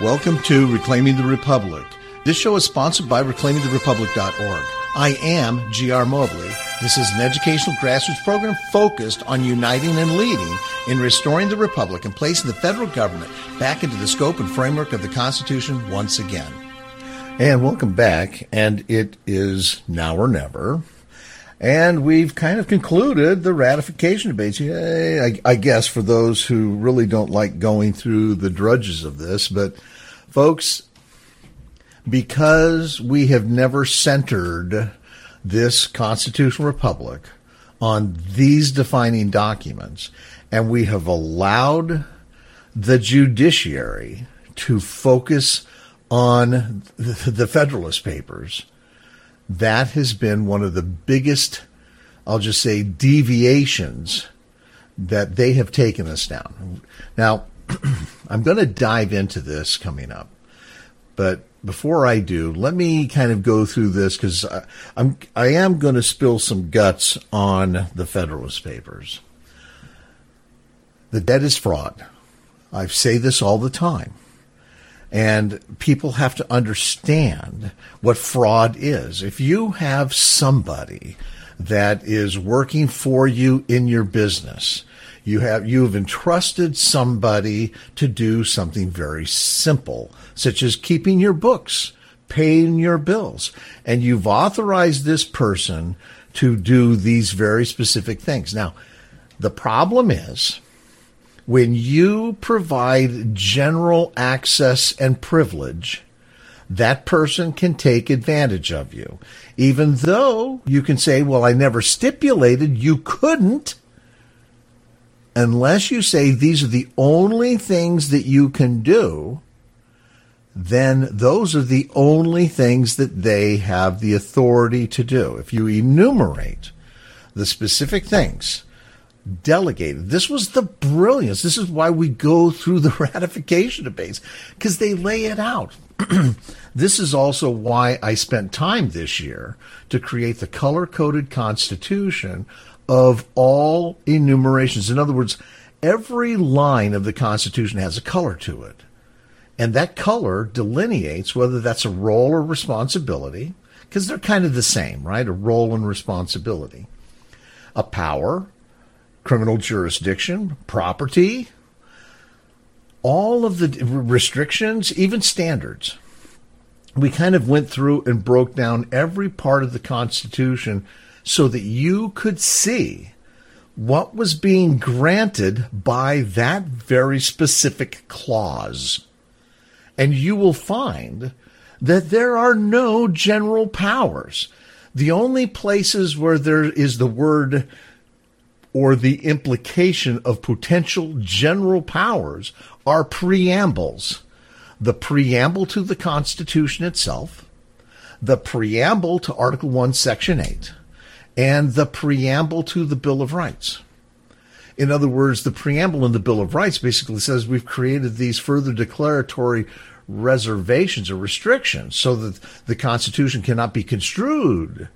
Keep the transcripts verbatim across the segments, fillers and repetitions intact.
Welcome to Reclaiming the Republic. This show is sponsored by reclaiming the republic dot org. I am G R Mobley. This is an educational grassroots program focused on uniting and leading in restoring the republic and placing the federal government back into the scope and framework of the Constitution once again. And welcome back, and it is now or never. And we've kind of concluded the ratification debates. Yay, I, I guess for those who really don't like going through the drudges of this. But, folks, because we have never centered this constitutional republic on these defining documents, and we have allowed the judiciary to focus on the, the Federalist Papers, that has been one of the biggest, I'll just say, deviations that they have taken us down. Now, I'm going to dive into this coming up. But before I do, let me kind of go through this because I'm I am going to spill some guts on the Federalist Papers. The debt is fraud. I say this all the time. And people have to understand what fraud is. If you have somebody that is working for you in your business, you have you have entrusted somebody to do something very simple, such as keeping your books, paying your bills, and you've authorized this person to do these very specific things. Now, the problem is, when you provide general access and privilege, that person can take advantage of you. Even though you can say, well, I never stipulated you couldn't, unless you say these are the only things that you can do, then those are the only things that they have the authority to do. If you enumerate the specific things delegated. This was the brilliance. This is why we go through the ratification debates, because they lay it out. This is also why I spent time this year to create the color-coded Constitution of all enumerations. In other words, every line of the Constitution has a color to it. And that color delineates whether that's a role or responsibility, because they're kind of the same, right? A role and responsibility. A power, criminal jurisdiction, property, all of the restrictions, even standards. We kind of went through and broke down every part of the Constitution so that you could see what was being granted by that very specific clause. And you will find that there are no general powers. The only places where there is the word or the implication of potential general powers are preambles. The preamble to the Constitution itself, the preamble to Article one, Section eight, and the preamble to the Bill of Rights. In other words, the preamble in the Bill of Rights basically says we've created these further declaratory reservations or restrictions so that the Constitution cannot be construed.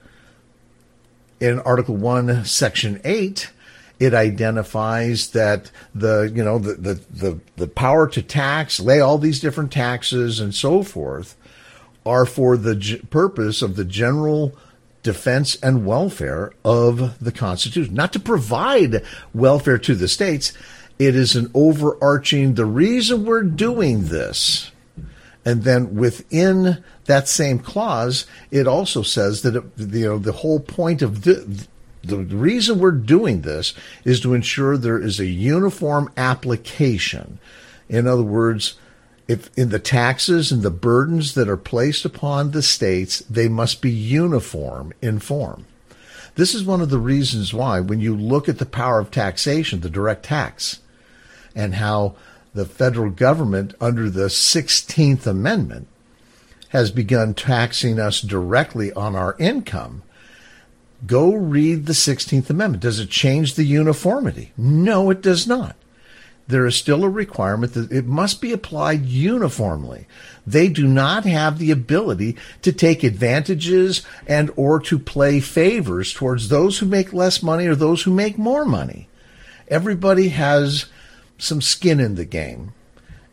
In Article one, Section eight, it identifies that the, you know, the, the, the, the power to tax, lay all these different taxes and so forth are for the g- purpose of the general defense and welfare of the Constitution. Not to provide welfare to the states. It is an overarching, the reason we're doing this. And then within that same clause, it also says that, it, you know, the whole point of the, the reason we're doing this is to ensure there is a uniform application. In other words, if in the taxes and the burdens that are placed upon the states, they must be uniform in form. This is one of the reasons why when you look at the power of taxation, the direct tax, and how the federal government under the sixteenth Amendment has begun taxing us directly on our income, go read the sixteenth Amendment. Does it change the uniformity? No, it does not. There is still a requirement that it must be applied uniformly. They do not have the ability to take advantages and or to play favors towards those who make less money or those who make more money. Everybody has some skin in the game.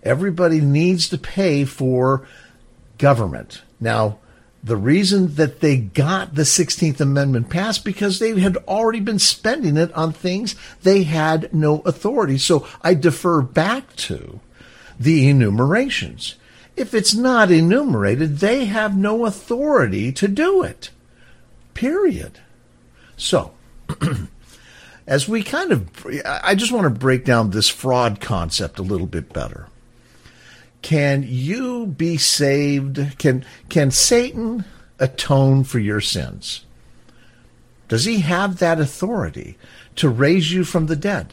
Everybody needs to pay for government. Now, the reason that they got the sixteenth Amendment passed because they had already been spending it on things they had no authority. So I defer back to the enumerations. If it's not enumerated, they have no authority to do it. Period. So, as we kind of, I just want to break down this fraud concept a little bit better. Can you be saved? Can, can Satan atone for your sins? Does he have that authority to raise you from the dead?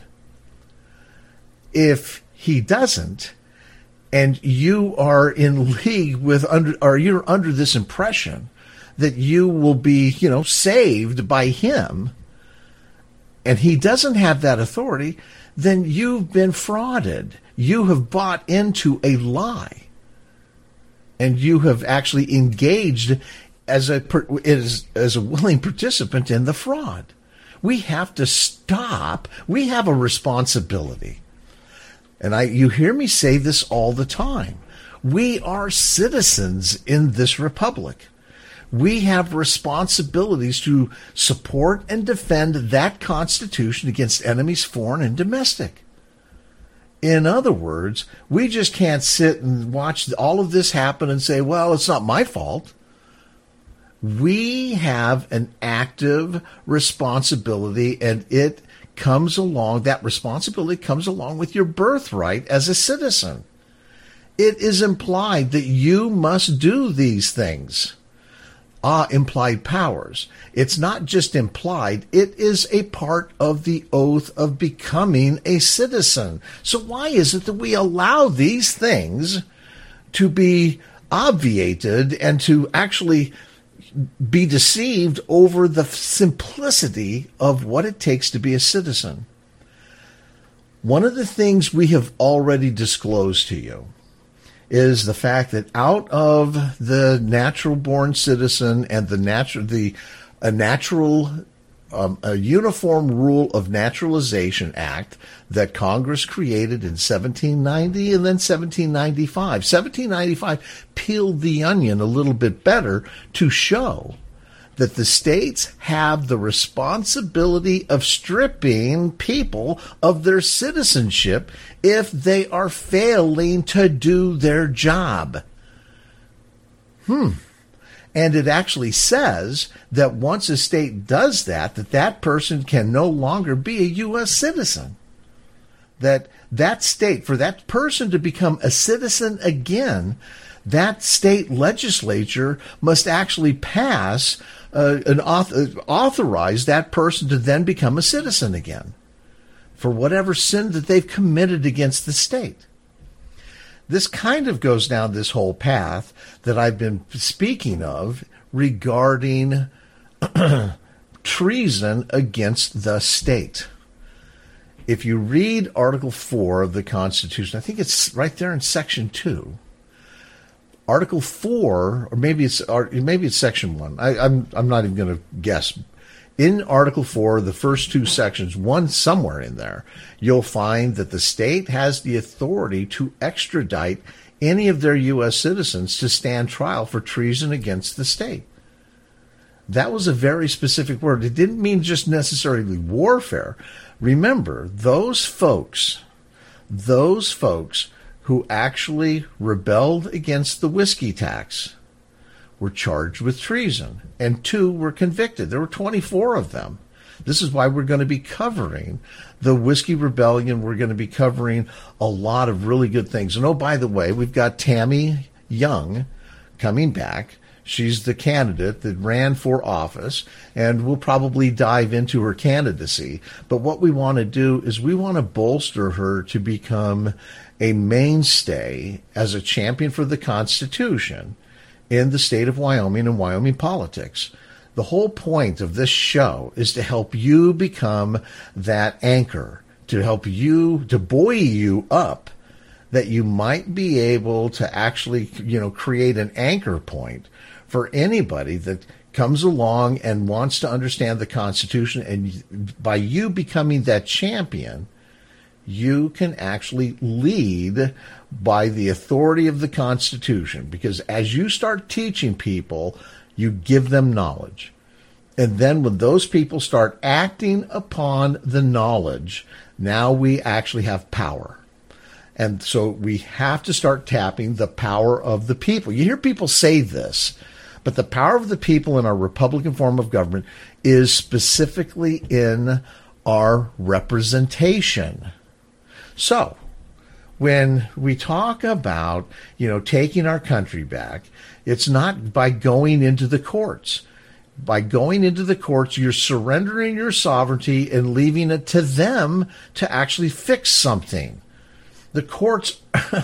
If he doesn't, and you are in league with, under, or you're under this impression that you will be, you know, saved by him, and he doesn't have that authority, then you've been frauded. You have bought into a lie, and you have actually engaged as a as, as a willing participant in the fraud. We have to stop. We have a responsibility. And I, you hear me say this all the time. We are citizens in this republic. We have responsibilities to support and defend that Constitution against enemies, foreign and domestic. In other words, we just can't sit and watch all of this happen and say, well, it's not my fault. We have an active responsibility, and it comes along, that responsibility comes along with your birthright as a citizen. It is implied that you must do these things. Ah, implied powers. It's not just implied, it is a part of the oath of becoming a citizen. So why is it that we allow these things to be obviated and to actually be deceived over the simplicity of what it takes to be a citizen? One of the things we have already disclosed to you is the fact that out of the natural-born citizen and the natural, the a natural, um, a Uniform Rule of Naturalization Act that Congress created in seventeen ninety and then seventeen ninety-five. seventeen ninety-five peeled the onion a little bit better to show that the states have the responsibility of stripping people of their citizenship if they are failing to do their job. Hmm. And it actually says that once a state does that, that that person can no longer be a U S citizen. That that state, for that person to become a citizen again, that state legislature must actually pass uh, an author, authorize that person to then become a citizen again for whatever sin that they've committed against the state. This kind of goes down this whole path that I've been speaking of regarding treason against the state. If you read Article four of the Constitution, I think it's right there in Section two. Article four, or maybe it's maybe it's Section one. I, I'm I'm not even going to guess. In Article four, the first two sections, one somewhere in there, you'll find that the state has the authority to extradite any of their U S citizens to stand trial for treason against the state. That was a very specific word. It didn't mean just necessarily warfare. Remember, those folks, those folks who actually rebelled against the whiskey tax were charged with treason, and two were convicted. There were twenty-four of them. This is why we're going to be covering the Whiskey Rebellion. We're going to be covering a lot of really good things. And oh, by the way, we've got Tammy Young coming back. She's the candidate that ran for office, and we'll probably dive into her candidacy. But what we want to do is we want to bolster her to become a mainstay as a champion for the Constitution in the state of Wyoming and Wyoming politics. The whole point of this show is to help you become that anchor, to help you, to buoy you up, that you might be able to actually, you know, create an anchor point for anybody that comes along and wants to understand the Constitution. And by you becoming that champion, you can actually lead by the authority of the Constitution, because as you start teaching people, you give them knowledge. And then when those people start acting upon the knowledge, now we actually have power. And so we have to start tapping the power of the people. You hear people say this, but the power of the people in our Republican form of government is specifically in our representation. So when we talk about, you know, taking our country back, it's not by going into the courts. By going into the courts, you're surrendering your sovereignty and leaving it to them to actually fix something. The courts,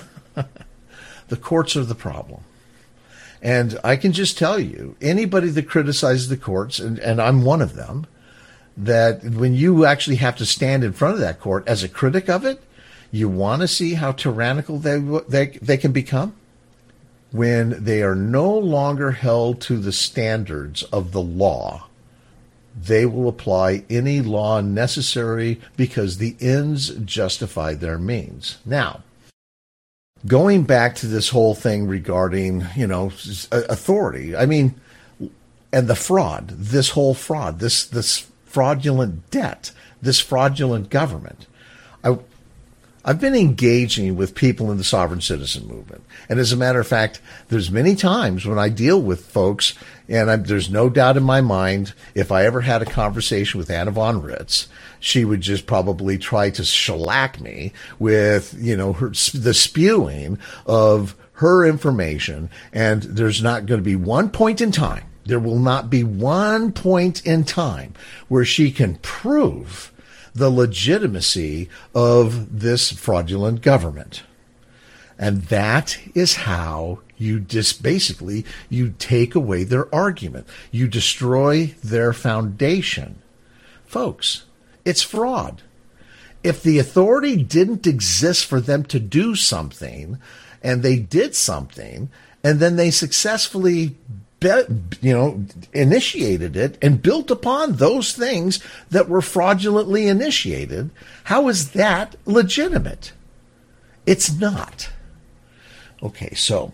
the courts are the problem. And I can just tell you, anybody that criticizes the courts, and, and I'm one of them, that when you actually have to stand in front of that court as a critic of it, you want to see how tyrannical they, they, they can become? When they are no longer held to the standards of the law, they will apply any law necessary because the ends justify their means. Now, going back to this whole thing regarding, you know, authority, I mean, and the fraud, this whole fraud, this this fraudulent debt, this fraudulent government. I, I've been engaging with people in the sovereign citizen movement. And as a matter of fact, there's many times when I deal with folks, and I'm, there's no doubt in my mind, if I ever had a conversation with Anna von Ritz, she would just probably try to shellac me with, you know, her, the spewing of her information. And there's not going to be one point in time, there will not be one point in time where she can prove the legitimacy of this fraudulent government. And that is how you just basically, you take away their argument. You destroy their foundation. Folks, it's fraud. If the authority didn't exist for them to do something, and they did something, and then they successfully you know, initiated it and built upon those things that were fraudulently initiated, how is that legitimate? It's not. Okay, so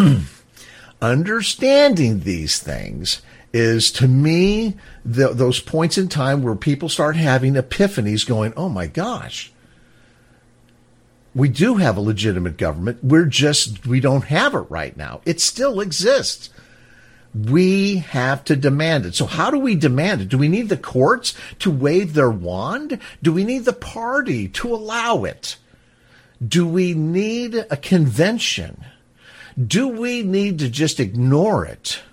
understanding these things is, to me, the, those points in time where people start having epiphanies going, oh my gosh, we do have a legitimate government. We're just, we don't have it right now. It still exists. We have to demand it. So how do we demand it? Do we need the courts to wave their wand? Do we need the party to allow it? Do we need a convention? Do we need to just ignore it?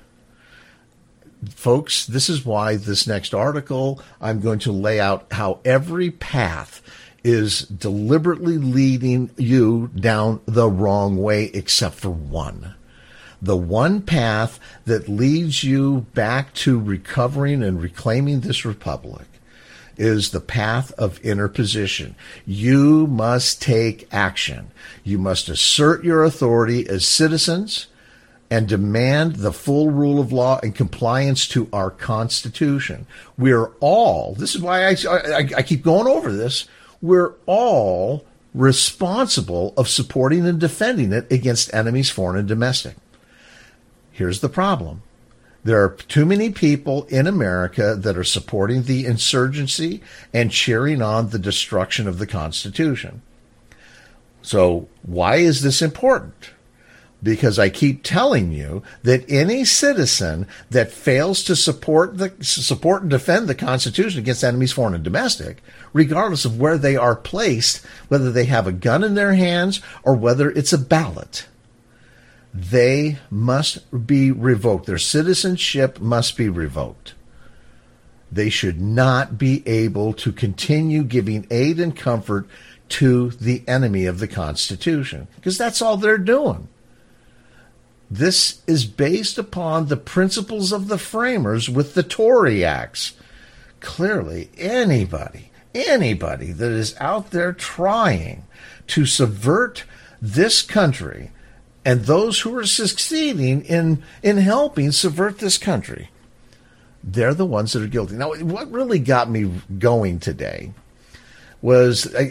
Folks, this is why this next article, I'm going to lay out how every path is deliberately leading you down the wrong way except for one. The one path that leads you back to recovering and reclaiming this republic is the path of interposition. You must take action. You must assert your authority as citizens and demand the full rule of law and compliance to our Constitution. We're all, this is why I, I, I keep going over this, we're all responsible of supporting and defending it against enemies, foreign and domestic. Here's the problem. There are too many people in America that are supporting the insurgency and cheering on the destruction of the Constitution. So why is this important? Because I keep telling you that any citizen that fails to support the support and defend the Constitution against enemies, foreign and domestic, regardless of where they are placed, whether they have a gun in their hands or whether it's a ballot, they must be revoked. Their citizenship must be revoked. They should not be able to continue giving aid and comfort to the enemy of the Constitution, because that's all they're doing. This is based upon the principles of the framers with the Tory Acts. Clearly, anybody, anybody that is out there trying to subvert this country and those who are succeeding in, in helping subvert this country, they're the ones that are guilty. Now, what really got me going today was I,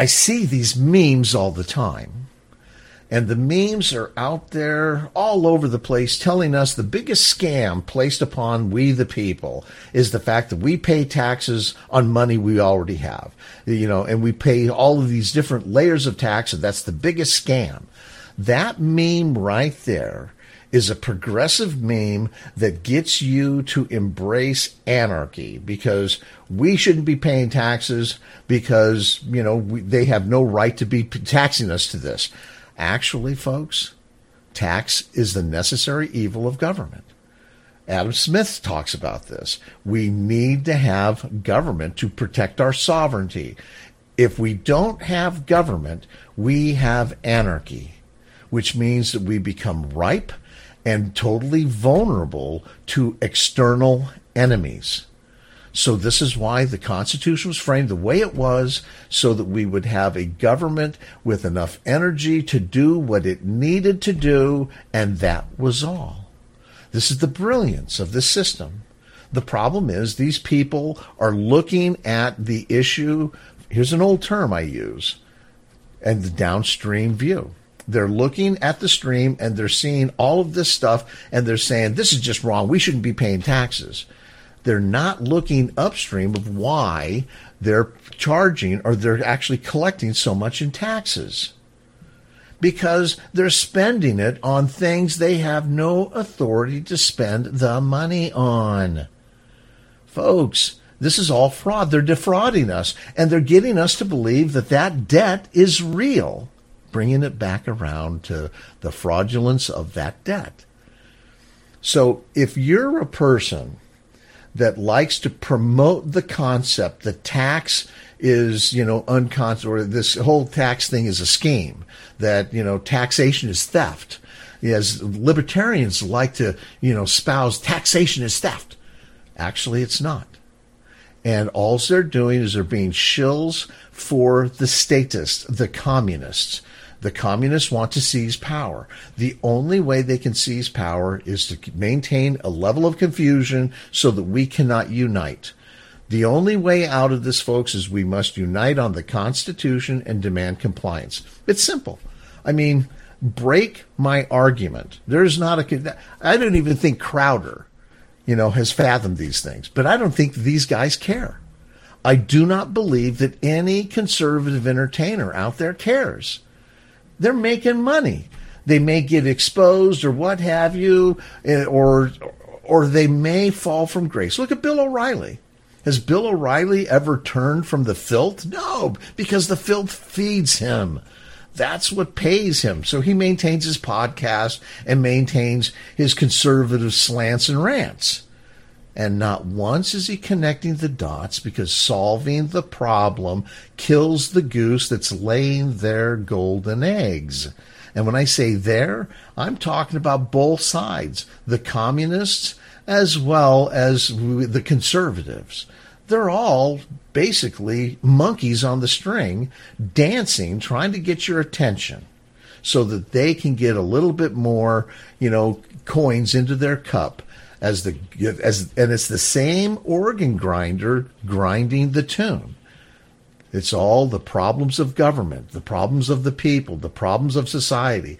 I see these memes all the time. And the memes are out there all over the place telling us the biggest scam placed upon we the people is the fact that we pay taxes on money we already have. You know, and we pay all of these different layers of tax, and that's the biggest scam. That meme right there is a progressive meme that gets you to embrace anarchy because we shouldn't be paying taxes because, you know, we, they have no right to be taxing us to this. Actually, folks, tax is the necessary evil of government. Adam Smith talks about this. We need to have government to protect our sovereignty. If we don't have government, we have anarchy, which means that we become ripe and totally vulnerable to external enemies. So this is why the Constitution was framed the way it was, so that we would have a government with enough energy to do what it needed to do, and that was all. This is the brilliance of this system. The problem is these people are looking at the issue, here's an old term I use, and the downstream view. They're looking at the stream and they're seeing all of this stuff and they're saying, this is just wrong, we shouldn't be paying taxes. They're not looking upstream of why they're charging or they're actually collecting so much in taxes. Because they're spending it on things they have no authority to spend the money on. Folks, this is all fraud. They're defrauding us, and they're getting us to believe that that debt is real, bringing it back around to the fraudulence of that debt. So if you're a person that likes to promote the concept that tax is, you know, unconscious, or this whole tax thing is a scheme, that, you know, taxation is theft. As libertarians like to, you know, espouse taxation is theft. Actually, it's not. And all they're doing is they're being shills for the statists, the communists. The communists want to seize power. The only way they can seize power is to maintain a level of confusion so that we cannot unite. The only way out of this, folks, is we must unite on the Constitution and demand compliance. It's simple. I mean, break my argument. There's not a, I don't even think Crowder, you know, has fathomed these things, but I don't think these guys care. I do not believe that any conservative entertainer out there cares. They're making money. They may get exposed or what have you, or or they may fall from grace. Look at Bill O'Reilly. Has Bill O'Reilly ever turned from the filth? No, because the filth feeds him. That's what pays him. So he maintains his podcast and maintains his conservative slants and rants. And not once is he connecting the dots, because solving the problem kills the goose that's laying their golden eggs. And when I say there, I'm talking about both sides, the communists as well as the conservatives. They're all basically monkeys on the string, dancing, trying to get your attention so that they can get a little bit more, you know, coins into their cup. As the as and it's the same organ grinder grinding the tune. It's all the problems of government, the problems of the people, the problems of society,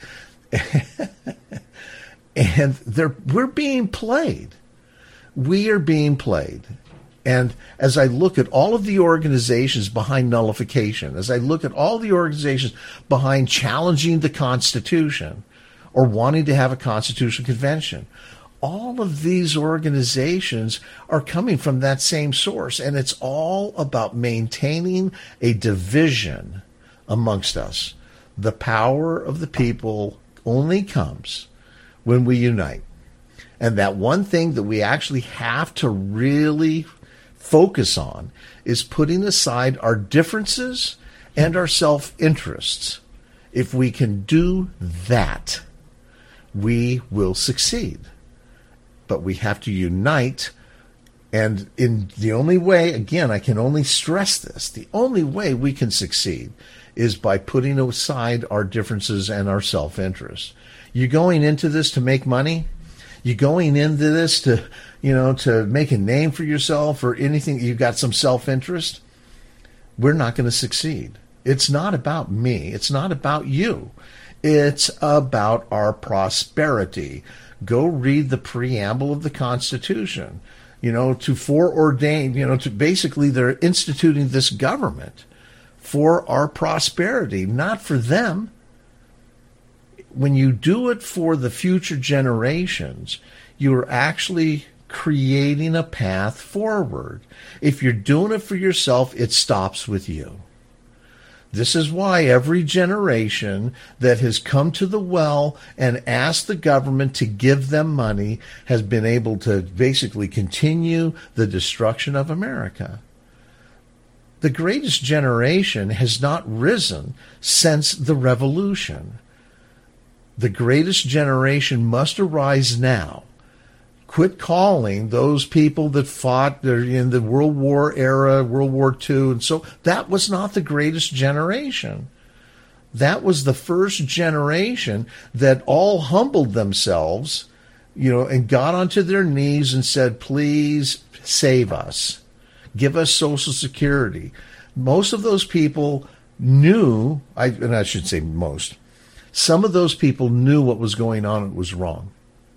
and they're we're being played. We are being played. And as I look at all of the organizations behind nullification, as I look at all the organizations behind challenging the Constitution or wanting to have a constitutional convention, all of these organizations are coming from that same source, and it's all about maintaining a division amongst us. The power of the people only comes when we unite. And that one thing that we actually have to really focus on is putting aside our differences and our self-interests. If we can do that, we will succeed. But we have to unite, and in the only way, again, I can only stress this, the only way we can succeed is by putting aside our differences and our self-interest. You're going into this to make money? You're going into this to, you know, to make a name for yourself or anything, you've got some self-interest? We're not going to succeed. It's not about me. It's not about you. It's about our prosperity. Go read the preamble of the Constitution. You know, to foreordain, you know, to basically they're instituting this government for our prosperity, not for them. When you do it for the future generations, you're actually creating a path forward. If you're doing it for yourself, it stops with you. This is why every generation that has come to the well and asked the government to give them money has been able to basically continue the destruction of America. The greatest generation has not risen since the revolution. The greatest generation must arise now. Quit calling those people that fought in the World War era, World War Two, and so that was not the greatest generation. That was the first generation that all humbled themselves, you know, and got onto their knees and said, please save us. Give us Social Security. Most of those people knew, I, and I should say most, some of those people knew what was going on and it was wrong.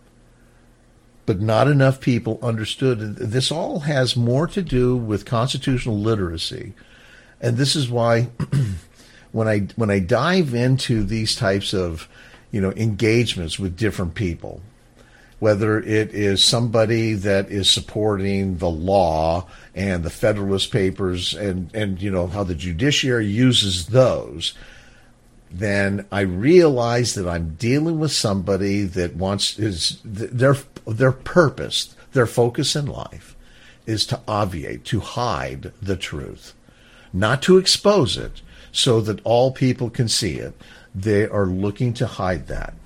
But not enough people understood. This all has more to do with constitutional literacy. And this is why when I when I dive into these types of, you know, engagements with different people, whether it is somebody that is supporting the law and the Federalist Papers and, and you know, how the judiciary uses those, then I realize that I'm dealing with somebody that wants is their their purpose, their focus in life is to obviate, to hide the truth, not to expose it so that all people can see it. They are looking to hide that.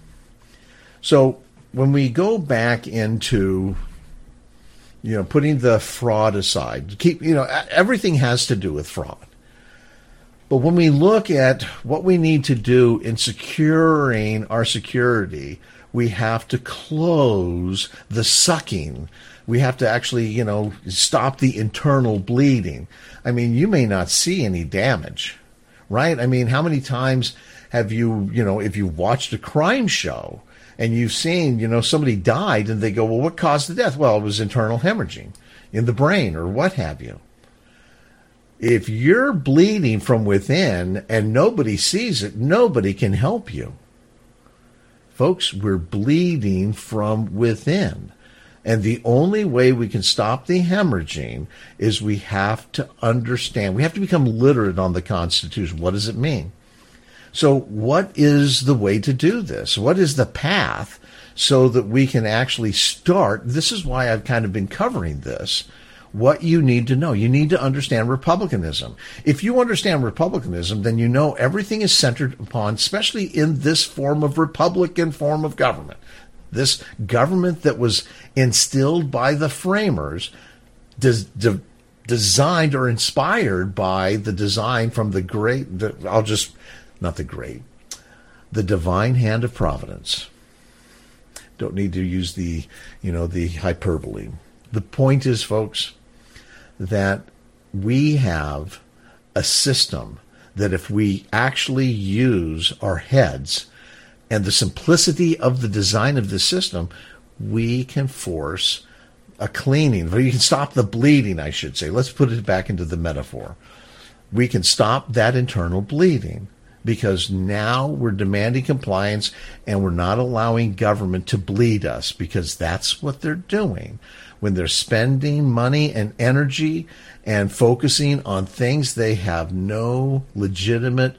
So when we go back into, you know, putting the fraud aside, keep, you know, everything has to do with fraud. But when we look at what we need to do in securing our security, we have to close the sucking. We have to actually, you know, stop the internal bleeding. I mean, you may not see any damage, right? I mean, how many times have you, you know, if you watched a crime show and you've seen, you know, somebody died and they go, well, what caused the death? Well, it was internal hemorrhaging in the brain or what have you. If you're bleeding from within and nobody sees it, nobody can help you. Folks, we're bleeding from within. And the only way we can stop the hemorrhaging is we have to understand. We have to become literate on the Constitution. What does it mean? So what is the way to do this? What is the path so that we can actually start? This is why I've kind of been covering this. What you need to know. You need to understand republicanism. If you understand republicanism, then you know everything is centered upon, especially in this form of Republican form of government, this government that was instilled by the framers, des- de- designed or inspired by the design from the great, the, I'll just, not the great, the divine hand of providence. Don't need to use the, you know, the hyperbole. The point is, folks, that we have a system that if we actually use our heads and the simplicity of the design of the system, we can force a cleaning. We can stop the bleeding, I should say. Let's put it back into the metaphor. We can stop that internal bleeding because now we're demanding compliance and we're not allowing government to bleed us because that's what they're doing. When they're spending money and energy and focusing on things they have no legitimate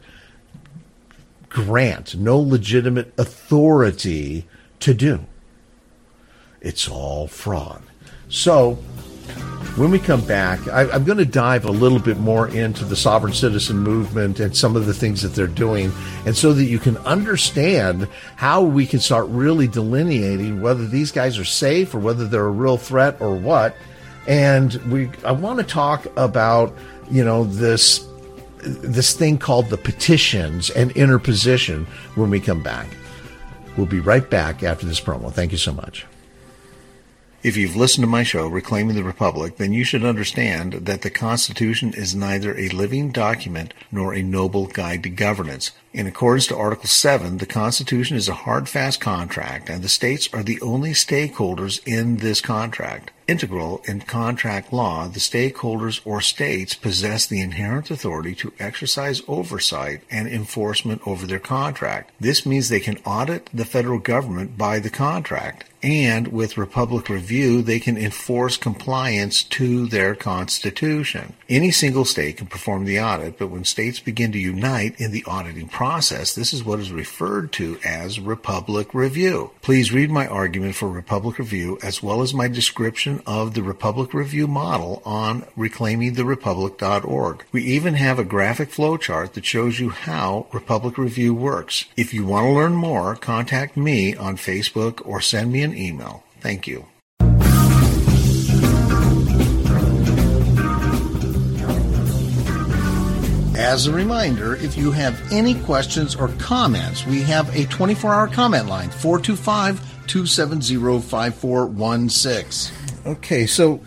grant, no legitimate authority to do. It's all fraud. So when we come back, I, I'm going to dive a little bit more into the sovereign citizen movement and some of the things that they're doing, and so that you can understand how we can start really delineating whether these guys are safe or whether they're a real threat or what. And we, I want to talk about, you know, this this thing called the petitions and interposition when we come back. We'll be right back after this promo. Thank you so much. If you've listened to my show, Reclaiming the Republic, then you should understand that the Constitution is neither a living document nor a noble guide to governance. In accordance to Article seven, the Constitution is a hard, fast contract, and the states are the only stakeholders in this contract. Integral in contract law, the stakeholders or states possess the inherent authority to exercise oversight and enforcement over their contract. This means they can audit the federal government by the contract, and with Republic Review, they can enforce compliance to their Constitution. Any single state can perform the audit, but when states begin to unite in the auditing process, this is what is referred to as Republic Review. Please read my argument for Republic Review as well as my description of the Republic Review model on reclaiming the republic dot org. We even have a graphic flowchart that shows you how Republic Review works. If you want to learn more, contact me on Facebook or send me an email. Thank you. As a reminder, if you have any questions or comments, we have a twenty-four hour comment line, four two five, two seven zero, five four one six. Okay, so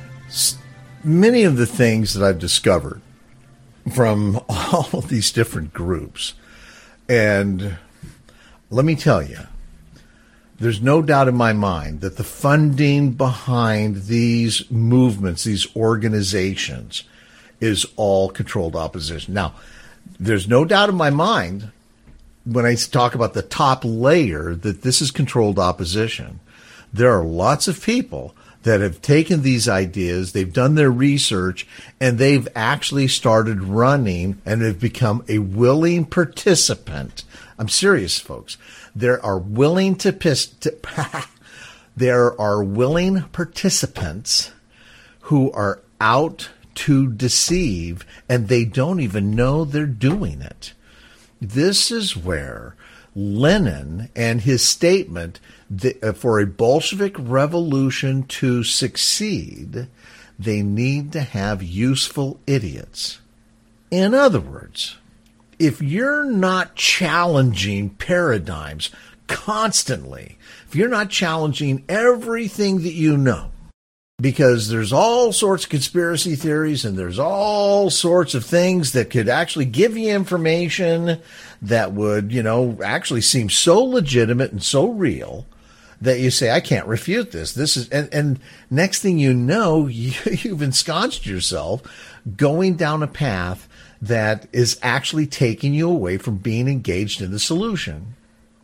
many of the things that I've discovered from all of these different groups, and let me tell you, there's no doubt in my mind that the funding behind these movements, these organizations, is all controlled opposition. Now, there's no doubt in my mind when I talk about the top layer that this is controlled opposition. There are lots of people that have taken these ideas, they've done their research, and they've actually started running and have become a willing participant. I'm serious, folks. There are willing to, to there are willing participants who are out to deceive, and they don't even know they're doing it. This is where Lenin and his statement that for a Bolshevik revolution to succeed, they need to have useful idiots. In other words, if you're not challenging paradigms constantly, if you're not challenging everything that you know, because there's all sorts of conspiracy theories and there's all sorts of things that could actually give you information that would, you know, actually seem so legitimate and so real that you say, I can't refute this. This is, and, and next thing you know, you, you've ensconced yourself going down a path that is actually taking you away from being engaged in the solution.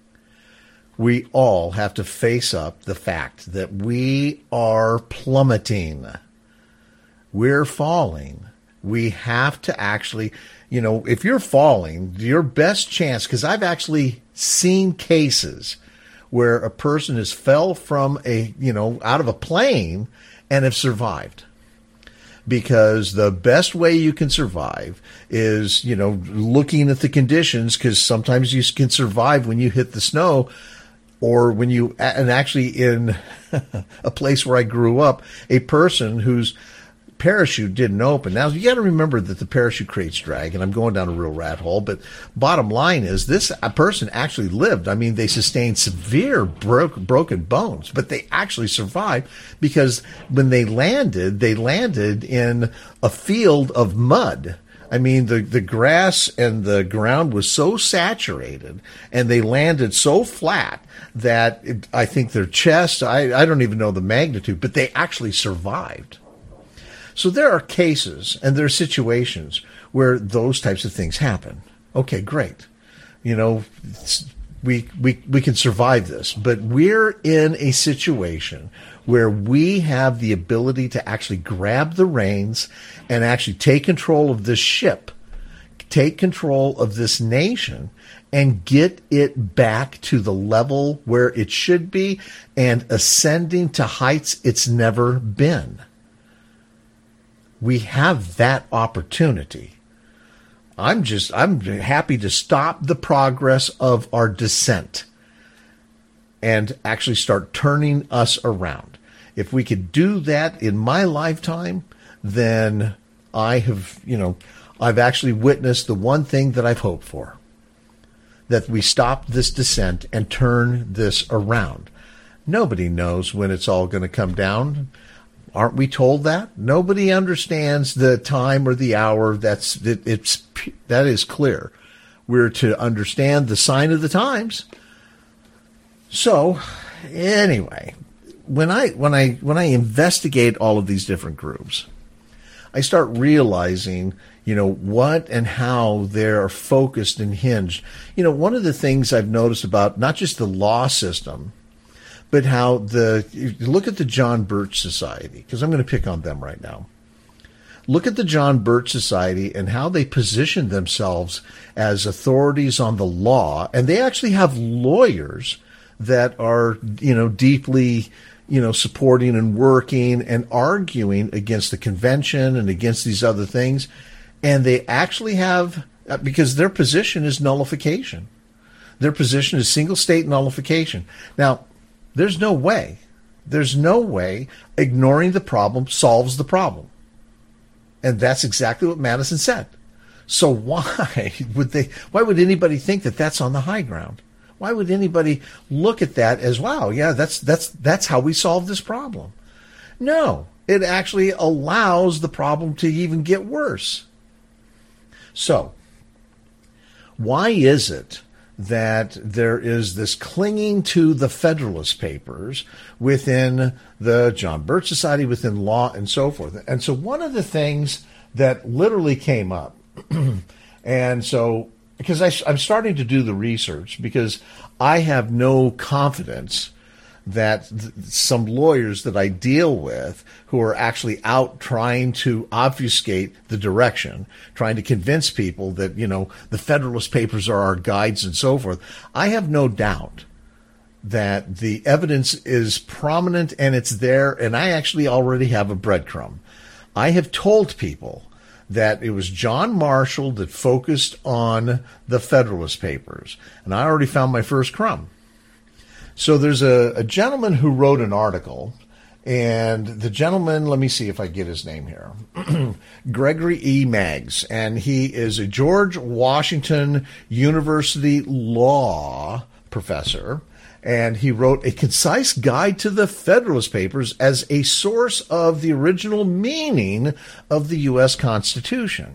We all have to face up the fact that we are plummeting. We're falling. We have to actually, you know, if you're falling, your best chance, because I've actually seen cases where a person has fell from a, you know, out of a plane and have survived. Because the best way you can survive is, you know, looking at the conditions, because sometimes you can survive when you hit the snow, or when you, and actually in a place where I grew up, a person whose parachute didn't open. Now, you got to remember that the parachute creates drag, and I'm going down a real rat hole, but bottom line is this a person actually lived. I mean, they sustained severe broke, broken bones, but they actually survived because when they landed, they landed in a field of mud. I mean, the, the grass and the ground was so saturated, and they landed so flat that it, I think their chest, I, I don't even know the magnitude, but they actually survived. So there are cases and there are situations where those types of things happen. Okay, great. You know, we, we, we can survive this, but we're in a situation where we have the ability to actually grab the reins and actually take control of this ship, take control of this nation, and get it back to the level where it should be and ascending to heights it's never been. We have that opportunity. I'm just, I'm happy to stop the progress of our descent and actually start turning us around. If we could do that in my lifetime, then I have, you know, I've actually witnessed the one thing that I've hoped for, that we stop this descent and turn this around. Nobody knows when it's all going to come down. Aren't we told that? Nobody understands the time or the hour. That's it, it's that is clear. We're to understand the sign of the times. So, anyway, when I when I when I investigate all of these different groups, I start realizing, you know, what and how they're focused and hinged. You know, one of the things I've noticed about not just the law system, but how the, you look at the John Birch Society, because I'm going to pick on them right now. Look at the John Birch Society and how they position themselves as authorities on the law. And they actually have lawyers that are, you know, deeply, you know, supporting and working and arguing against the convention and against these other things. And they actually have, because their position is nullification. Their position is single state nullification. Now, there's no way, there's no way ignoring the problem solves the problem. And that's exactly what Madison said. So why would they, why would anybody think that that's on the high ground? Why would anybody look at that as, wow, yeah, that's, that's, that's how we solve this problem? No, it actually allows the problem to even get worse. So why is it that there is this clinging to the Federalist Papers within the John Birch Society, within law, and so forth? And so one of the things that literally came up, and so because I, I'm starting to do the research, because I have no confidence that th- some lawyers that I deal with who are actually out trying to obfuscate the direction, trying to convince people that, you know, the Federalist Papers are our guides and so forth. I have no doubt that the evidence is prominent and it's there, and I actually already have a breadcrumb. I have told people that it was John Marshall that focused on the Federalist Papers, and I already found my first crumb. So there's a, a gentleman who wrote an article, and the gentleman, let me see if I get his name here, Gregory E. Maggs, and he is a George Washington University law professor, and he wrote a concise guide to the Federalist Papers as a source of the original meaning of the U S Constitution.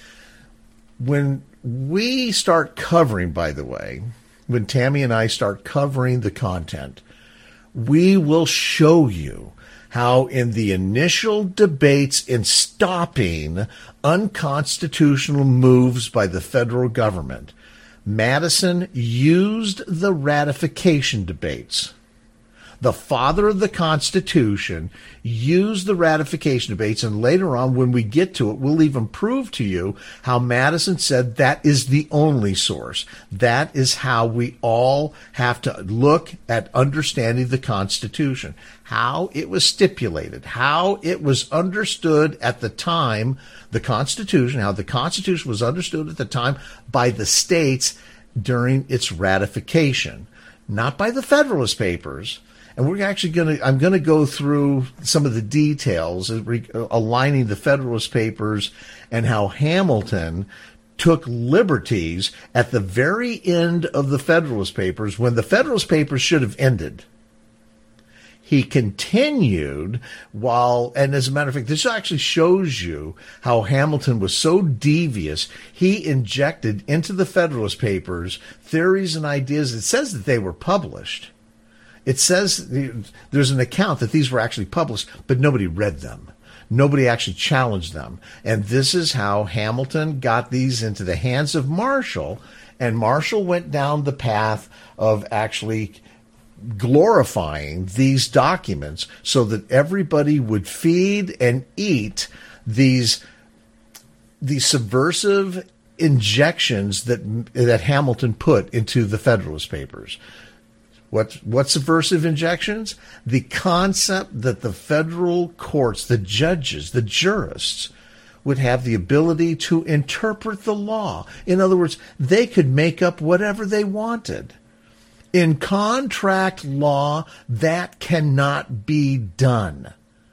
When we start covering, by the way, when Tammy and I start covering the content, we will show you how in the initial debates in stopping unconstitutional moves by the federal government, Madison used the ratification debates. The father of the Constitution used the ratification debates, and later on, when we get to it, we'll even prove to you how Madison said that is the only source. That is how we all have to look at understanding the Constitution, how it was stipulated, how it was understood at the time, the Constitution, how the Constitution was understood at the time by the states during its ratification, not by the Federalist Papers. And we're actually going to, I'm going to go through some of the details aligning the Federalist Papers and how Hamilton took liberties at the very end of the Federalist Papers when the Federalist Papers should have ended. He continued while, and as a matter of fact, this actually shows you how Hamilton was so devious. He injected into the Federalist Papers theories and ideas. It says that they were published. It says there's an account that these were actually published, but nobody read them. Nobody actually challenged them. And this is how Hamilton got these into the hands of Marshall. And Marshall went down the path of actually glorifying these documents so that everybody would feed and eat these, these subversive injections that, that Hamilton put into the Federalist Papers. What, what subversive injections? The concept that the federal courts, the judges, the jurists, would have the ability to interpret the law. In other words, they could make up whatever they wanted. In contract law, that cannot be done.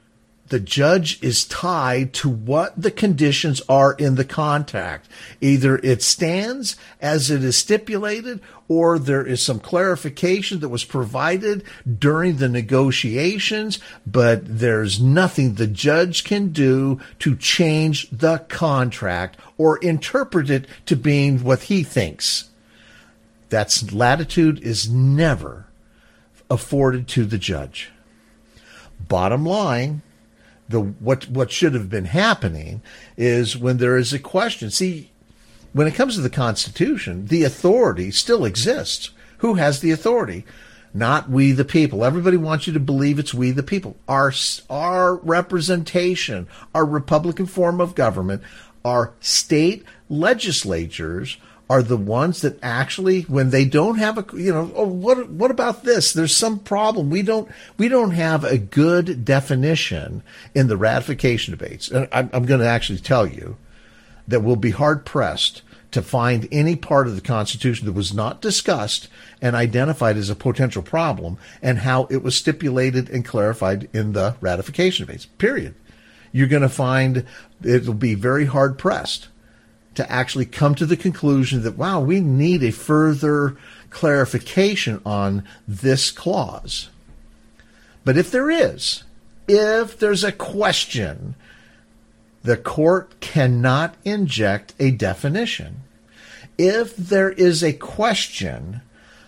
The judge is tied to what the conditions are in the contract. Either it stands as it is stipulated, or there is some clarification that was provided during the negotiations, but there's nothing the judge can do to change the contract or interpret it to being what he thinks. That's latitude is never afforded to the judge. Bottom line, The, what what should have been happening is when there is a question. See, when it comes to the Constitution, the authority still exists. Who has the authority? Not we the people. Everybody wants you to believe it's we the people. Our, our representation, our Republican form of government, our state legislatures are the ones that actually, when they don't have a, you know, oh, what, what about this? There's some problem. We don't, we don't have a good definition in the ratification debates. And I'm, I'm going to actually tell you that we'll be hard pressed to find any part of the Constitution that was not discussed and identified as a potential problem and how it was stipulated and clarified in the ratification debates, period. You're going to find it'll be very hard pressed to actually come to the conclusion that, wow, we need a further clarification on this clause. But if there is, if there's a question, the court cannot inject a definition. If there is a question,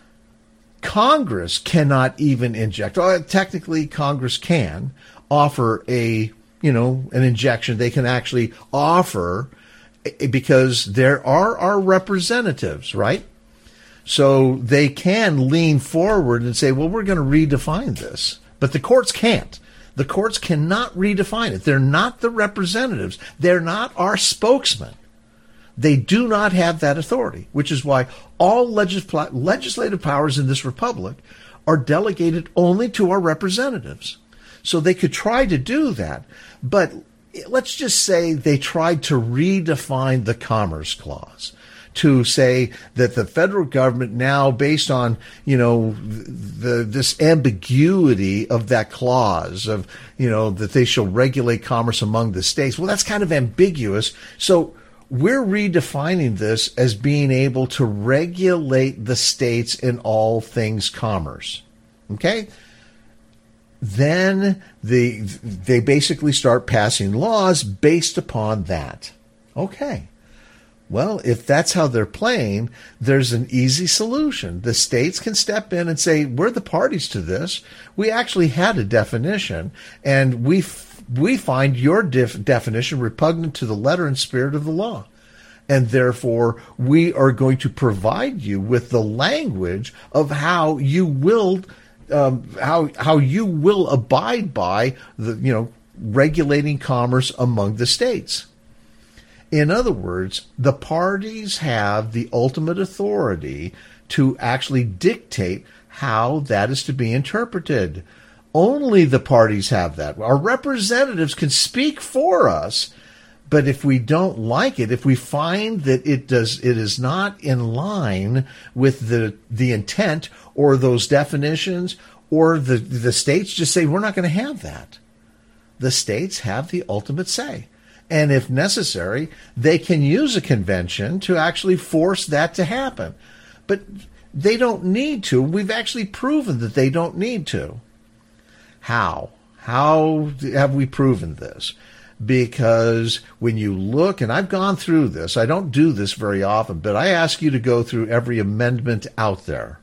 Congress cannot even inject, or technically Congress can offer a, you know, an injection. They can actually offer, because there are our representatives, right? So they can lean forward and say, well, we're going to redefine this. But the courts can't. The courts cannot redefine it. They're not the representatives. They're not our spokesman. They do not have that authority, which is why all legisl- legislative powers in this republic are delegated only to our representatives. So they could try to do that, but let's just say they tried to redefine the Commerce Clause to say that the federal government now, based on, you know, the this ambiguity of that clause of, you know, that they shall regulate commerce among the states. Well, that's kind of ambiguous. So we're redefining this as being able to regulate the states in all things commerce. Okay? Then the, they basically start passing laws based upon that. Okay. Well, if that's how they're playing, there's an easy solution. The states can step in and say, we're the parties to this. We actually had a definition, and we f- we find your def- definition repugnant to the letter and spirit of the law. And therefore, we are going to provide you with the language of how you will Um, how how you will abide by the, you know, regulating commerce among the states. In other words, the parties have the ultimate authority to actually dictate how that is to be interpreted. Only the parties have that. Our representatives can speak for us, but if we don't like it, if we find that it does, it is not in line with the the intent or those definitions, or the the states just say, we're not going to have that. The states have the ultimate say. And if necessary, they can use a convention to actually force that to happen. But they don't need to. We've actually proven that they don't need to. How? How have we proven this? Because when you look, and I've gone through this, I don't do this very often, but I ask you to go through every amendment out there.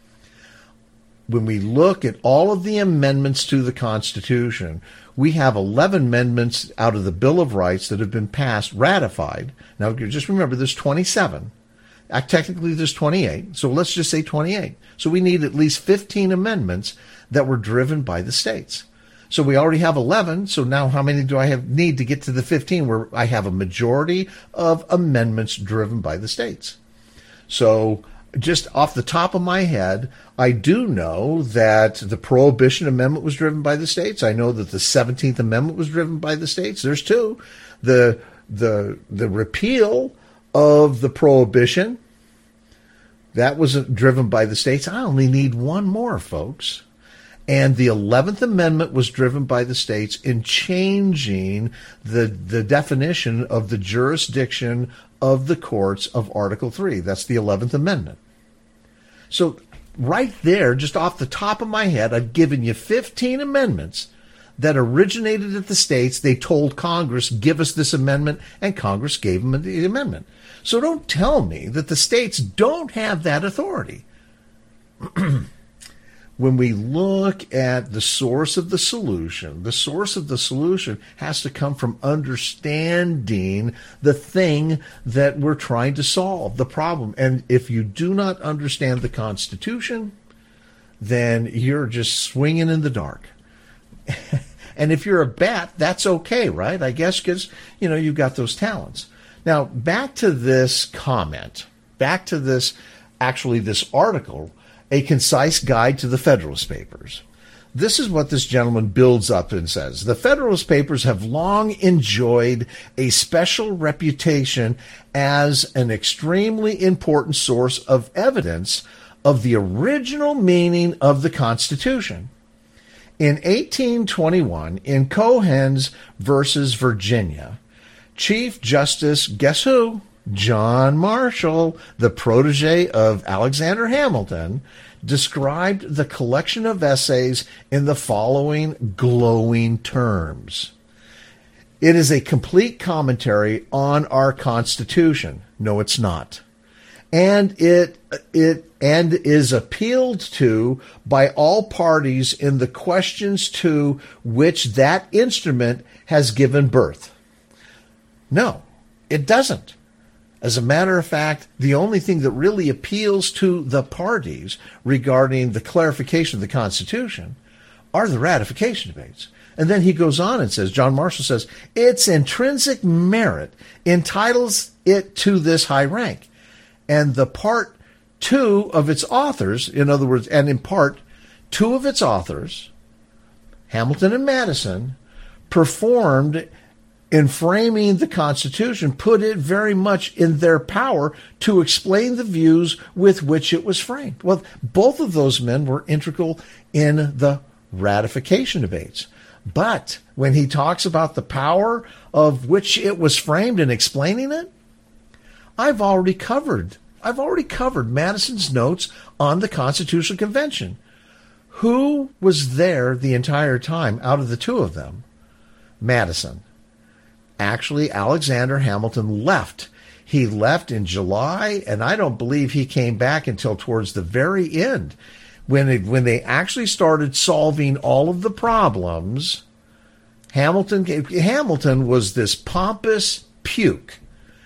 When we look at all of the amendments to the Constitution, we have eleven amendments out of the Bill of Rights that have been passed, ratified. Now, just remember, there's twenty-seven. Technically, there's twenty-eight. So let's just say twenty-eight. So we need at least fifteen amendments that were driven by the states. So we already have eleven. So now how many do I have need to get to the fifteen where I have a majority of amendments driven by the states? So just off the top of my head, I do know that the Prohibition Amendment was driven by the states. I know that the seventeenth Amendment was driven by the states. There's two. The the the repeal of the Prohibition, that was driven by the states. I only need one more, folks. And the eleventh Amendment was driven by the states in changing the, the definition of the jurisdiction of the courts of Article three. That's the eleventh Amendment. So right there, just off the top of my head, I've given you fifteen amendments that originated at the states. They told Congress, give us this amendment, and Congress gave them the amendment. So don't tell me that the states don't have that authority. When we look at the source of the solution, the source of the solution has to come from understanding the thing that we're trying to solve, the problem. And if you do not understand the Constitution, then you're just swinging in the dark. And if you're a bat, that's okay, right? I guess because, you know, you've got those talents. Now, back to this comment, back to this, actually this article, A Concise Guide to the Federalist Papers. This is what this gentleman builds up and says. The Federalist Papers have long enjoyed a special reputation as an extremely important source of evidence of the original meaning of the Constitution. In eighteen twenty-one, in Cohens versus Virginia, Chief Justice, guess who? John Marshall, the protege of Alexander Hamilton, described the collection of essays in the following glowing terms. It is a complete commentary on our Constitution. No, it's not. And it it and is appealed to by all parties in the questions to which that instrument has given birth. No, it doesn't. As a matter of fact, the only thing that really appeals to the parties regarding the clarification of the Constitution are the ratification debates. And then he goes on and says, John Marshall says, its intrinsic merit entitles it to this high rank. And the part two of its authors, in other words, and in part two of its authors, Hamilton and Madison, performed in framing the Constitution, put it very much in their power to explain the views with which it was framed. Well, both of those men were integral in the ratification debates. But when he talks about the power of which it was framed and explaining it, I've already covered, I've already covered Madison's notes on the Constitutional Convention. Who was there the entire time out of the two of them? Madison. Actually, Alexander Hamilton left. He left in July, and I don't believe he came back until towards the very end. When it, when they actually started solving all of the problems, Hamilton Hamilton was this pompous puke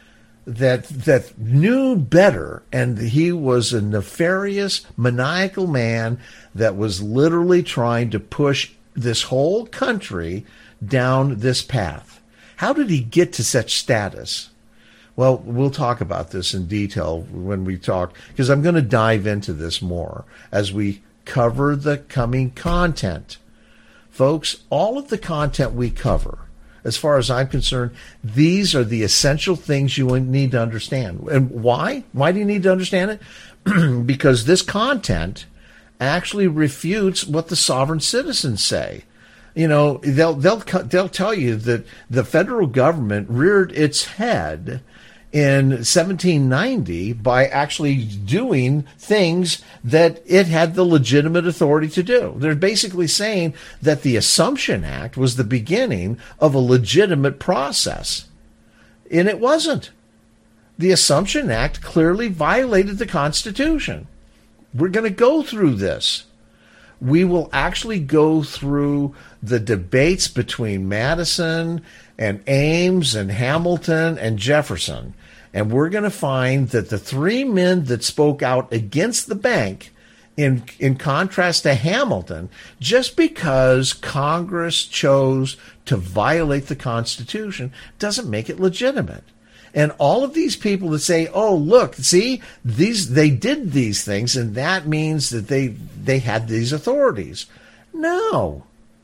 that that knew better, and he was a nefarious, maniacal man that was literally trying to push this whole country down this path. How did he get to such status? Well, we'll talk about this in detail when we talk, because I'm going to dive into this more as we cover the coming content. Folks, all of the content we cover, as far as I'm concerned, these are the essential things you need to understand. And why? Why do you need to understand it? Because this content actually refutes what the sovereign citizens say. You know, they'll they'll they'll tell you that the federal government reared its head in seventeen ninety by actually doing things that it had the legitimate authority to do. They're basically saying that the Assumption Act was the beginning of a legitimate process. And it wasn't. The Assumption Act clearly violated the Constitution. We're going to go through this. We will actually go through the debates between Madison and Ames and Hamilton and Jefferson. And we're going to find that the three men that spoke out against the bank, in, in contrast to Hamilton, just because Congress chose to violate the Constitution doesn't make it legitimate. And all of these people that say, oh, look, see, these they did these things, and that means that they they had these authorities. No.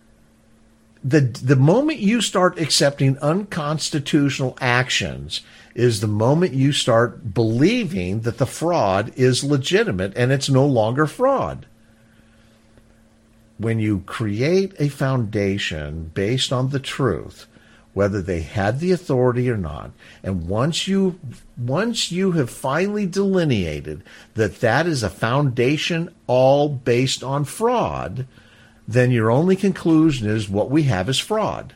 The, the moment you start accepting unconstitutional actions is the moment you start believing that the fraud is legitimate and it's no longer fraud. when you create a foundation based on the truth, whether they had the authority or not, and once you once you have finally delineated that that is a foundation all based on fraud, then your only conclusion is what we have is fraud.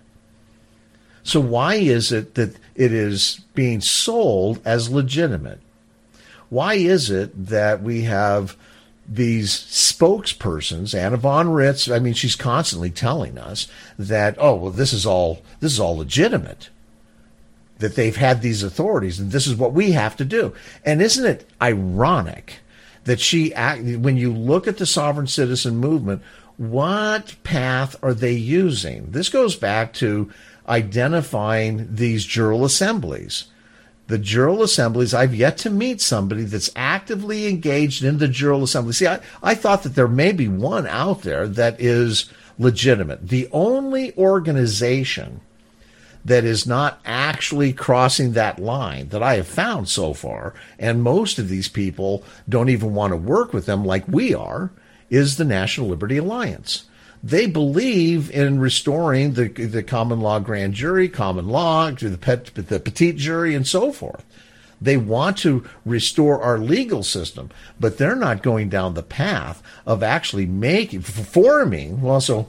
So why is it that it is being sold as legitimate? Why is it that we have these spokespersons, Anna von Ritz? I mean, she's constantly telling us that, oh, well, this is all this is all legitimate, that they've had these authorities, and this is what we have to do. And isn't it ironic that she, act, when you look at the sovereign citizen movement, what path are they using? This goes back to identifying these jural assemblies. The jural assemblies, I've yet to meet somebody that's actively engaged in the jural assembly. See, I, I thought that there may be one out there that is legitimate. The only organization that is not actually crossing that line that I have found so far, and most of these people don't even want to work with them like we are, is the National Liberty Alliance. They believe in restoring the the common law grand jury, common law, to the, pet, the petite jury, and so forth. They want to restore our legal system, but they're not going down the path of actually making, forming. Well, so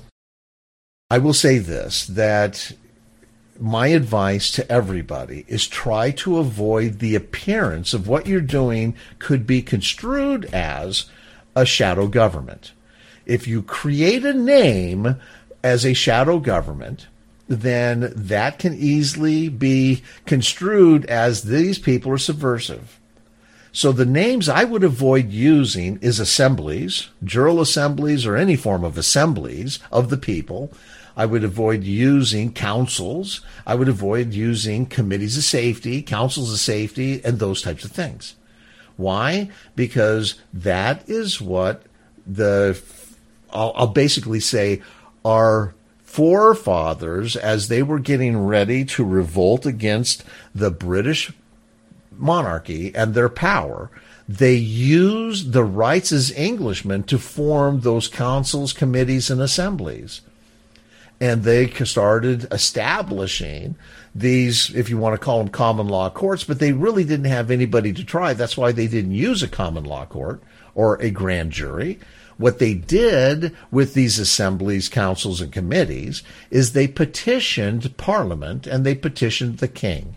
I will say this, that my advice to everybody is try to avoid the appearance of what you're doing could be construed as a shadow government. If you create a name as a shadow government, then that can easily be construed as these people are subversive. So the names I would avoid using is assemblies, jural assemblies, or any form of assemblies of the people. I would avoid using councils. I would avoid using committees of safety, councils of safety, and those types of things. Why? Because that is what the, I'll, I'll basically say, our forefathers, as they were getting ready to revolt against the British monarchy and their power, they used the rights as Englishmen to form those councils, committees, and assemblies. And they started establishing these, if you want to call them common law courts, but they really didn't have anybody to try. That's why they didn't use a common law court or a grand jury. What they did with these assemblies, councils, and committees is they petitioned Parliament and they petitioned the king,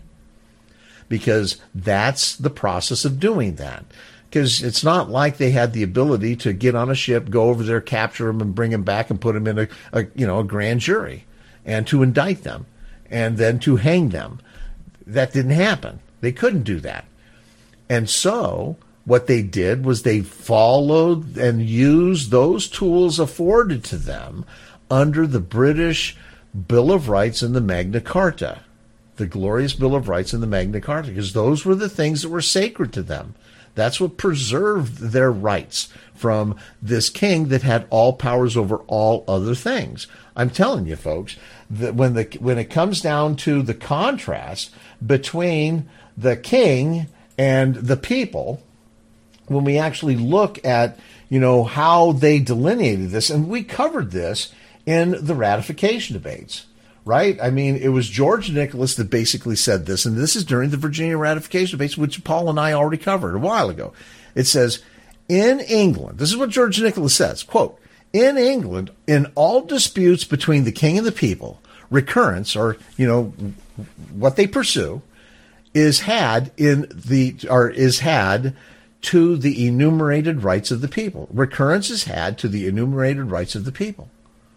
because that's the process of doing that. Because it's not like they had the ability to get on a ship, go over there, capture them, and bring them back and put them in a, a you know a grand jury and to indict them and then to hang them. That didn't happen. They couldn't do that. And so what they did was they followed and used those tools afforded to them under the British Bill of Rights and the Magna Carta, the glorious Bill of Rights and the Magna Carta, because those were the things that were sacred to them. That's what preserved their rights from this king that had all powers over all other things. I'm telling you, folks, that when the when it comes down to the contrast between the king and the people, when we actually look at, you know, how they delineated this, and we covered this in the ratification debates, right? I mean, it was George Nicholas that basically said this, and this is during the Virginia ratification debates, which Paul and I already covered a while ago. It says, in England, this is what George Nicholas says, quote, in England, in all disputes between the king and the people, recurrence, or, you know, what they pursue, is had in the, or is had to the enumerated rights of the people. Recurrence is had to the enumerated rights of the people.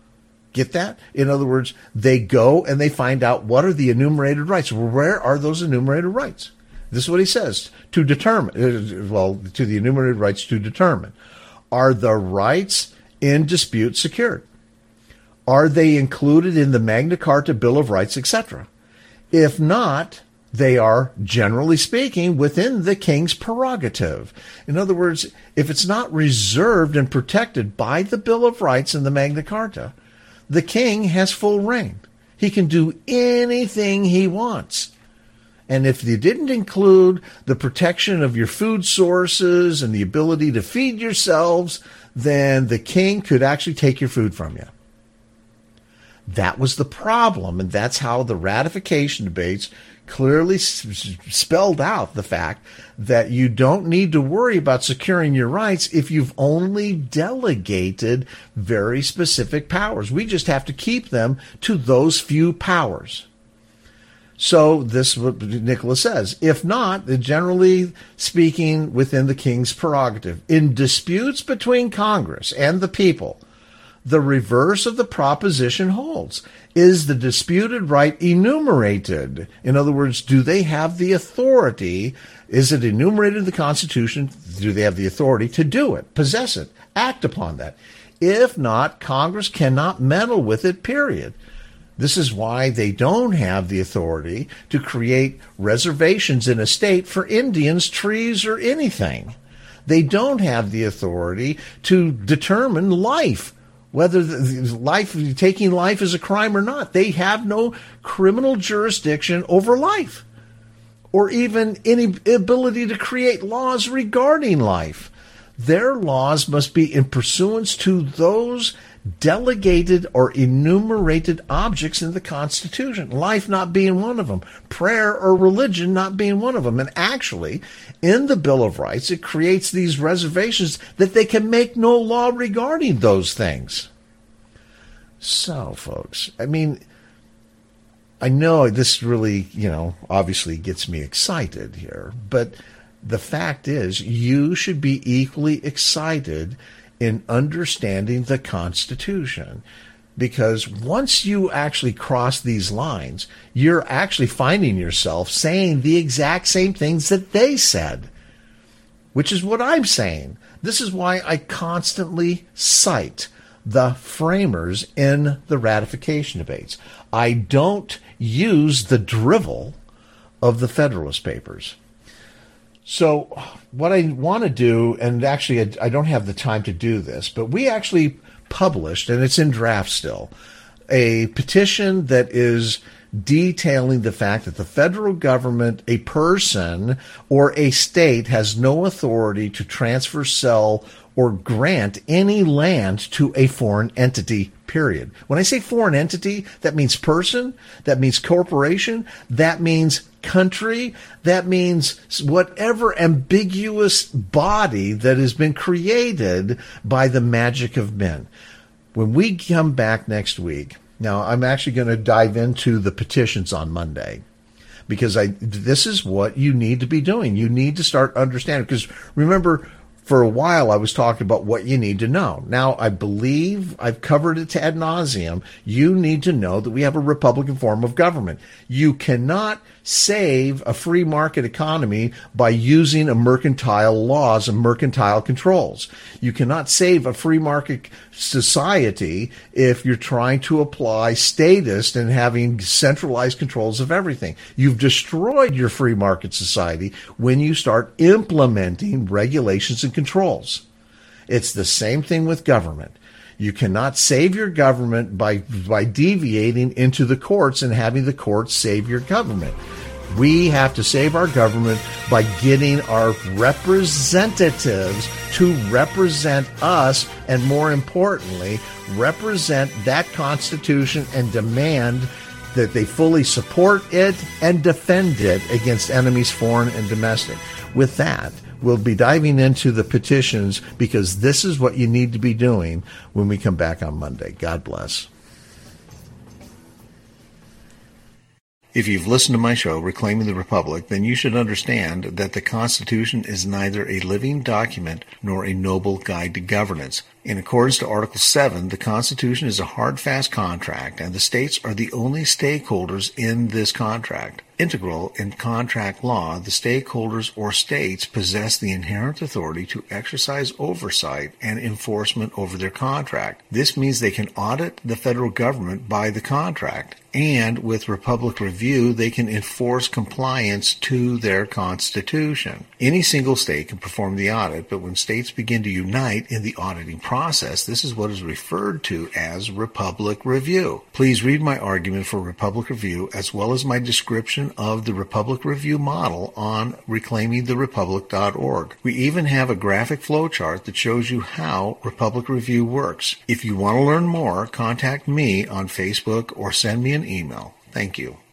Get that? In other words, they go and they find out what are the enumerated rights. Where are those enumerated rights? This is what he says. To determine, well, to the enumerated rights to determine. Are the rights in dispute secured? Are they included in the Magna Carta, Bill of Rights, et cetera? If not, they are, generally speaking, within the king's prerogative. In other words, if it's not reserved and protected by the Bill of Rights and the Magna Carta, the king has full reign. He can do anything he wants. And if you didn't include the protection of your food sources and the ability to feed yourselves, then the king could actually take your food from you. That was the problem, and that's how the ratification debates clearly s- spelled out the fact that you don't need to worry about securing your rights if you've only delegated very specific powers. We just have to keep them to those few powers. So this is what Nicholas says. If not, generally speaking, within the king's prerogative. In disputes between Congress and the people, the reverse of the proposition holds. Is the disputed right enumerated? In other words, do they have the authority? Is it enumerated in the Constitution? Do they have the authority to do it, possess it, act upon that? If not, Congress cannot meddle with it, period. This is why they don't have the authority to create reservations in a state for Indians, trees, or anything. They don't have the authority to determine life, whether the life taking life is a crime or not. They have no criminal jurisdiction over life, or even any ability to create laws regarding life. Their laws must be in pursuance to those delegated or enumerated objects in the Constitution, life not being one of them, prayer or religion not being one of them. And actually, in the Bill of Rights, it creates these reservations that they can make no law regarding those things. So, folks, I mean, I know this really, you know, obviously gets me excited here, but the fact is, you should be equally excited in understanding the Constitution, because once you actually cross these lines, you're actually finding yourself saying the exact same things that they said, which is what I'm saying. This is why I constantly cite the framers in the ratification debates. I don't use the drivel of the Federalist Papers. So what I want to do, and actually I, I don't have the time to do this, but we actually published, and it's in draft still, a petition that is detailing the fact that the federal government, a person, or a state has no authority to transfer, sell, or grant any land to a foreign entity, period. When I say foreign entity, that means person, that means corporation, that means country, that means whatever ambiguous body that has been created by the magic of men. When we come back next week, now I'm actually going to dive into the petitions on Monday, because I this is what you need to be doing. You need to start understanding, because remember, for a while, I was talking about what you need to know. Now, I believe I've covered it to ad nauseum. You need to know that we have a Republican form of government. You cannot save a free market economy by using a mercantile laws and mercantile controls. You cannot save a free market society if you're trying to apply statist and having centralized controls of everything. You've destroyed your free market society when you start implementing regulations and controls. It's the same thing with government. You cannot save your government by by deviating into the courts and having the courts save your government. We have to save our government by getting our representatives to represent us, and more importantly, represent that Constitution and demand that they fully support it and defend it against enemies, foreign and domestic. With that, we'll be diving into the petitions, because this is what you need to be doing when we come back on Monday. God bless. If you've listened to my show, Reclaiming the Republic, then you should understand that the Constitution is neither a living document nor a noble guide to governance. In accordance to Article seven, the Constitution is a hard, fast contract, and the states are the only stakeholders in this contract. Integral in contract law, the stakeholders or states possess the inherent authority to exercise oversight and enforcement over their contract. This means they can audit the federal government by the contract, And with Republic Review, they can enforce compliance to their Constitution. Any single state can perform the audit, but when states begin to unite in the auditing process, this is what is referred to as Republic Review. Please read my argument for Republic Review as well as my description of the Republic Review model on reclaiming the republic dot org. We even have a graphic flowchart that shows you how Republic Review works. If you want to learn more, contact me on Facebook or send me an email. Thank you.